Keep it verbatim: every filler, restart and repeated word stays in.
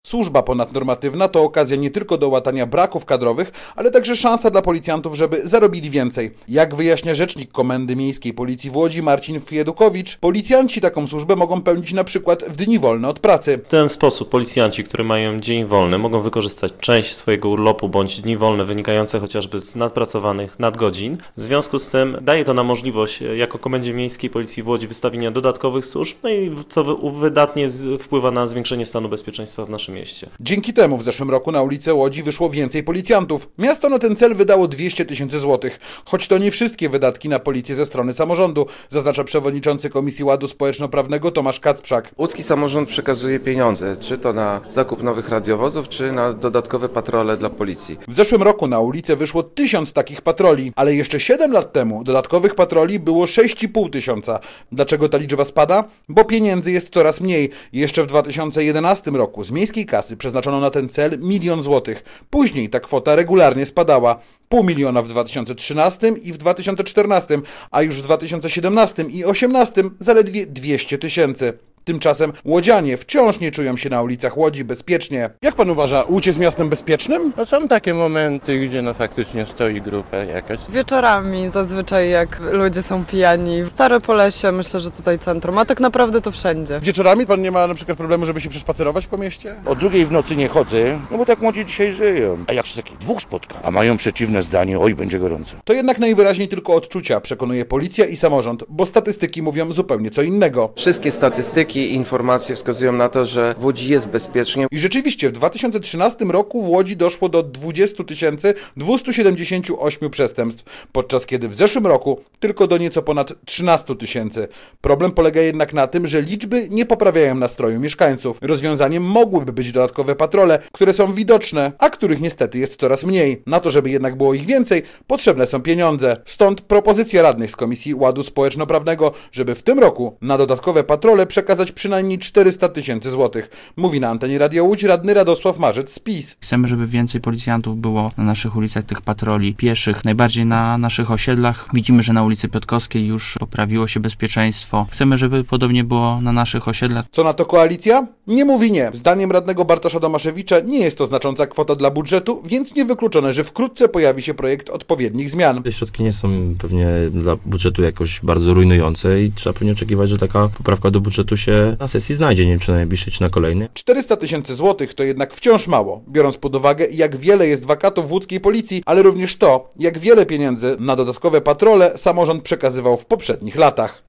Służba ponadnormatywna to okazja nie tylko do łatania braków kadrowych, ale także szansa dla policjantów, żeby zarobili więcej. Jak wyjaśnia rzecznik Komendy Miejskiej Policji w Łodzi Marcin Fiedukowicz, policjanci taką służbę mogą pełnić na przykład w dni wolne od pracy. W ten sposób policjanci, którzy mają dzień wolny, mogą wykorzystać część swojego urlopu bądź dni wolne wynikające chociażby z nadpracowanych nadgodzin. W związku z tym daje to nam możliwość jako Komendzie Miejskiej Policji w Łodzi wystawienia dodatkowych służb, no i co wydatnie wpływa na zwiększenie stanu bezpieczeństwa w naszym mieście. Dzięki temu w zeszłym roku na ulice Łodzi wyszło więcej policjantów. Miasto na ten cel wydało dwieście tysięcy złotych. Choć to nie wszystkie wydatki na policję ze strony samorządu, zaznacza przewodniczący Komisji Ładu Społeczno-Prawnego Tomasz Kacprzak. Łódzki samorząd przekazuje pieniądze, czy to na zakup nowych radiowozów, czy na dodatkowe patrole dla policji. W zeszłym roku na ulicę wyszło tysiąc takich patroli, ale jeszcze siedem lat temu dodatkowych patroli było sześć i pół tysiąca. Dlaczego ta liczba spada? Bo pieniędzy jest coraz mniej. Jeszcze w dwa tysiące jedenastym roku z miejskiej kasy przeznaczono na ten cel milion złotych. Później ta kwota regularnie spadała. Pół miliona w dwa tysiące trzynastym i w dwa tysiące czternastym, a już w dwa tysiące siedemnastym i dwa tysiące osiemnastym zaledwie dwieście tysięcy. Tymczasem łodzianie wciąż nie czują się na ulicach Łodzi bezpiecznie. Jak pan uważa, Łódź jest miastem bezpiecznym? No są takie momenty, gdzie no faktycznie stoi grupa jakaś. Wieczorami zazwyczaj jak ludzie są pijani. W Stare Polesie, myślę, że tutaj centrum, a tak naprawdę to wszędzie. Wieczorami pan nie ma na przykład problemu, żeby się przespacerować po mieście? O drugiej w nocy nie chodzę, no bo tak młodzi dzisiaj żyją. A jak się takich dwóch spotka, a mają przeciwne zdanie, oj, będzie gorąco. To jednak najwyraźniej tylko odczucia, przekonuje policja i samorząd, bo statystyki mówią zupełnie co innego. Wszystkie statystyki i informacje wskazują na to, że w Łodzi jest bezpiecznie. I rzeczywiście w dwa tysiące trzynastym roku w Łodzi doszło do dwadzieścia tysięcy dwieście siedemdziesiąt osiem przestępstw, podczas kiedy w zeszłym roku tylko do nieco ponad trzynaście tysięcy. Problem polega jednak na tym, że liczby nie poprawiają nastroju mieszkańców. Rozwiązaniem mogłyby być dodatkowe patrole, które są widoczne, a których niestety jest coraz mniej. Na to, żeby jednak było ich więcej, potrzebne są pieniądze. Stąd propozycja radnych z Komisji Ładu Społeczno-Prawnego, żeby w tym roku na dodatkowe patrole przekazać przynajmniej czterysta tysięcy złotych. Mówi na antenie Radia Łódź radny Radosław Marzec z PiS. Chcemy, żeby więcej policjantów było na naszych ulicach, tych patroli pieszych, najbardziej na naszych osiedlach. Widzimy, że na ulicy Piotrkowskiej już poprawiło się bezpieczeństwo. Chcemy, żeby podobnie było na naszych osiedlach. Co na to koalicja? Nie mówi nie. Zdaniem radnego Bartosza Domaszewicza nie jest to znacząca kwota dla budżetu, więc niewykluczone, że wkrótce pojawi się projekt odpowiednich zmian. Te środki nie są pewnie dla budżetu jakoś bardzo rujnujące i trzeba pewnie oczekiwać, że taka poprawka do budżetu się na sesji znajdzie, nie wiem czy na najbliższej, czy na kolejnej. czterysta tysięcy złotych to jednak wciąż mało, biorąc pod uwagę jak wiele jest wakatów w łódzkiej policji, ale również to, jak wiele pieniędzy na dodatkowe patrole samorząd przekazywał w poprzednich latach.